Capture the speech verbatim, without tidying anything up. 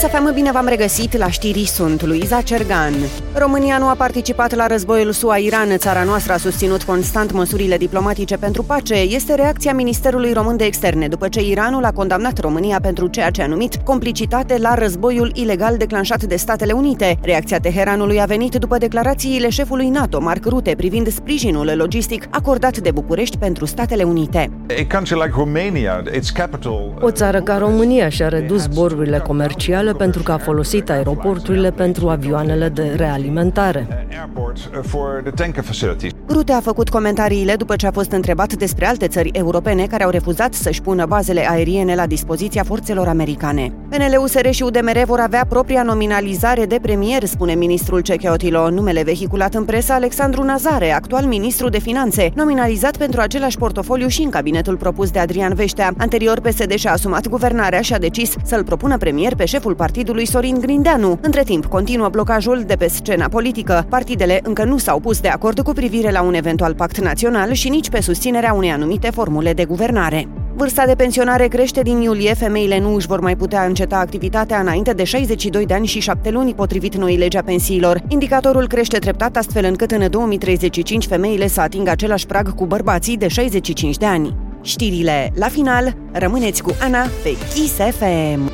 Kiss F M, bine v-am regăsit, la știri sunt Luiza Cergan. România nu a participat la războiul S U A-Iran. Țara noastră a susținut constant măsurile diplomatice pentru pace. Este reacția Ministerului Român de Externe, după ce Iranul a condamnat România pentru ceea ce a numit complicitate la războiul ilegal declanșat de Statele Unite. Reacția Teheranului a venit după declarațiile șefului NATO, Mark Rutte, privind sprijinul logistic acordat de București pentru Statele Unite. O țară ca România și-a redus zborurile comerciale pentru că a folosit aeroporturile pentru avioanele de realimentare. Rutte a făcut comentariile după ce a fost întrebat despre alte țări europene care au refuzat să-și pună bazele aeriene la dispoziția forțelor americane. P N L, U S R și U D M R vor avea propria nominalizare de premier, spune ministrul Cechotilo. Numele vehiculat în presă, Alexandru Nazare, actual ministru de Finanțe, nominalizat pentru același portofoliu și în cabinetul propus de Adrian Veștea. Anterior, P S D și-a asumat guvernarea și a decis să-l propună premier pe șeful partidului Sorin Grindeanu. Între timp, continuă blocajul de pe scena politică. Partidele încă nu s-au pus de acord cu privire la un eventual pact național și nici pe susținerea unei anumite formule de guvernare. Vârsta de pensionare crește din iulie, femeile nu își vor mai putea înceta activitatea înainte de șaizeci și doi de ani și șapte luni, potrivit noii legi a pensiilor. Indicatorul crește treptat, astfel încât în două mii treizeci și cinci femeile să atingă același prag cu bărbații de șaizeci și cinci de ani. Știrile la final, rămâneți cu Ana pe Kiss F M.